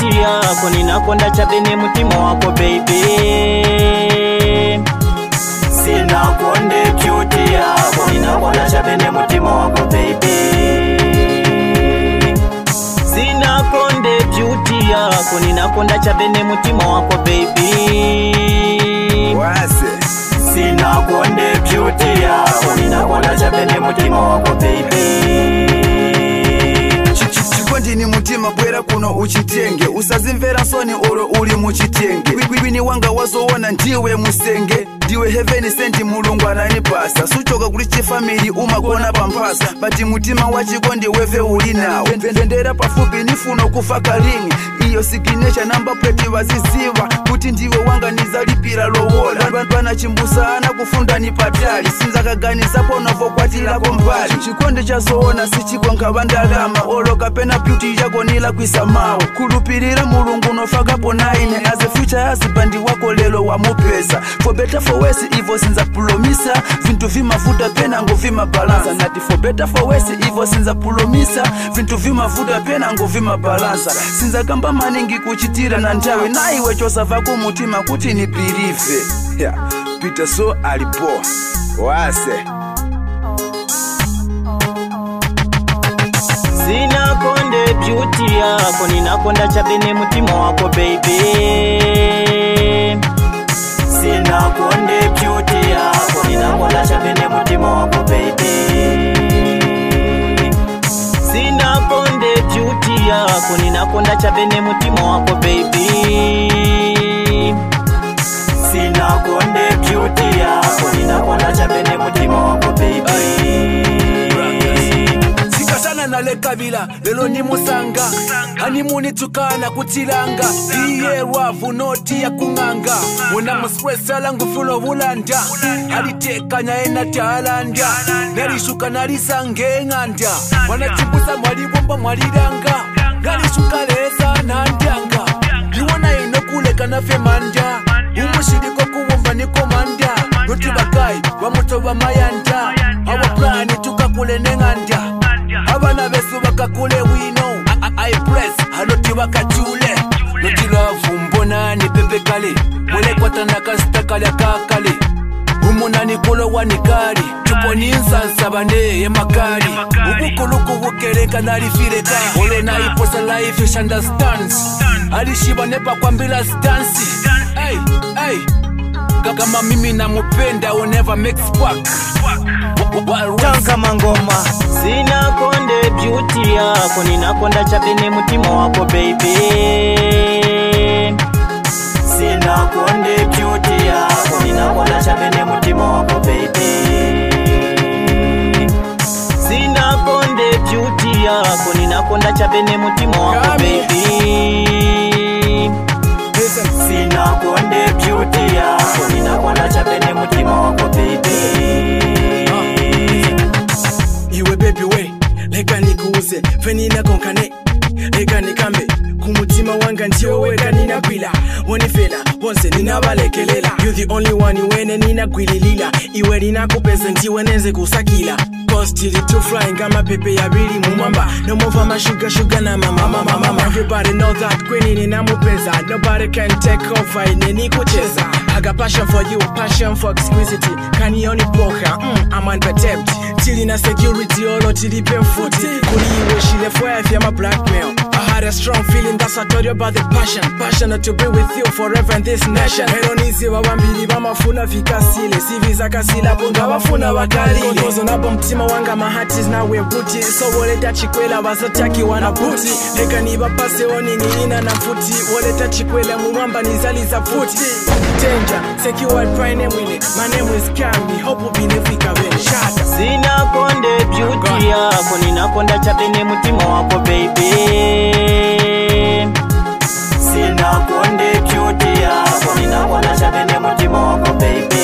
beauty yako, ninakonda chabene mutima wako baby. Sinakonde beauty yako, ninakonda chabene mutima wako baby. Sinakonde beauty yako, ninakonda chabene mutima wako baby. Sinakonde beauty yako, ninakonda chabene mutima wako baby. Chikondi mutima bwera kuno uchitenge, usazimvera soni olo uli muchitenge. Kwini wanga wazoona ndiwe musenge, ndiwe heaven sent mulungu ananipasa. Suchoka kuli chifamily umakona pampasa, bati mutima wachikondi wewe uli nawo. Vendera pafupi nifuna kufa kalini, iyo signature number plate waziziva kuti ndiwe wanga nizalipira lowola. Bana chimbusana kufunda ni patali, sinza kaganizapo novokwatira kombali. Chikondi chazoona sichikonka bandalama, olo kapena beauty yako nila kwisamawo. Kulupirira mulungu nofakapo 9 as a future husband wako lelo wa mupesa. For better for worse ivo sinza pulomisa, vintu vimavuta pena ngo vima balanza. Nati for better for worse ivo sinza pulomisa, vintu vimavuta pena ngo vima balanza. Sinza kamba maningi kuchitira na ntawe, na iwe chosava kumutima kuti ni believe. Yeah, Peter so alipo wase. Sinakonde beauty yako, ninakonda chabene mutima wako baby. Sinakonde beauty yako, ninakonda chabene mutima wako baby. Sinakonde beauty yako, ninakonda chabene mutima wako baby. Sinakonde beauty yako, ninakonda chabene mutima wako baby. Nale kabila lelo ni musanga honeymoon tukana kutilanga iye wavu noti ya kunganga una muspressa langu fulo bulanda alitekanya ena talanda nalishuka nalisange nganda wanachibusa mwalibomba mwaliranga nalishuka leza nandanga yuwana inokuleka na femanda umushiriko kuwumba niko manda noti bagai wamutoba mayanda awa plani tukakule nenganda abana besu bakakule wino I press haloti bakachule noti love mbona ni pepe kale mwele kwata na kasita kale kakale umuna ni kolo wanikali tuponi nsansa bane emakali ubukuluku bukereka nalifireka olo na iposa life ish understands alishiba nepa kwa mbila stansi hey, hey. Kama mimi na mupenda will never make spark. Tanka mangoma. Sinakonde beauty yako, ninakonda chabene mutima wako baby. Sinakonde beauty yako, ninakonda chabene mutima wako baby. Sinakonde beauty yako, ninakonda chabene mutima wako baby. Sinakonde beauty yako, ninakonda chabene mutima wako baby. Iwe baby we, leka nikuuze, venina konkane, leka nikambe. Kumutima wanga ndio weka nina bila. Wanifela, wonse ninabalekelela. You the only one iwene nina gwililila. Iwe nina kupeza ndiwe neze kusakila. Stili to flying kama pepe ya bili mumamba. No more for my sugar na mama. Everybody know that queen nina mupeza. Nobody can take over ineni kucheza. I got passion for you, passion for exquisity. Kanioni poka, I'm unperturbed. Till na security olo tili pemfuti. Kuliwe shile fire if I'm a blackmail. I had a strong feeling that's I told you about the passion. Passionate to be with you forever in this nation. Helonizi wabambili bamafuna vikasile. Sivi zakasila bunga wafuna wakalile. Kozo na bomtima wanga my heart is now we're booty. So woleta chikwela wasataki wana booty. Leka niba pase oni nina na futi. Woleta chikwela muwamba nizali za futi. Danger, secured by name with it. My name is Kami, hope will be nefika ben shata. Sinakonde beauty yako, ninakonda chabene mutima wako baby. Sinakonde beauty yako, ninakonda chabene mutima wako baby.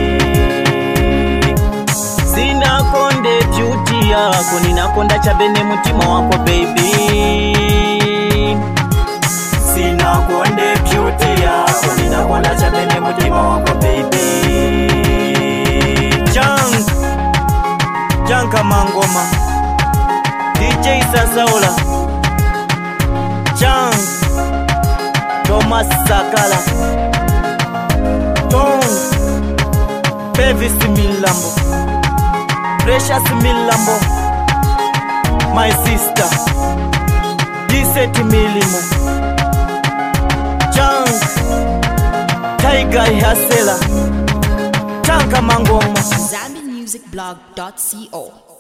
Sinakonde beauty yako, ninakonda chabene mutima wako baby. Sinakonde beauty yako, ninakonda chabene mutima wako baby. Janka mangoma DJ Sasaola Jang Thomas Sakala, Tong, Pevis Milambo, Precious Milambo, my sister, Disset Milimo, Chang, Tiger Hasela, Chanka Mangoma, ZambianMusicBlog.co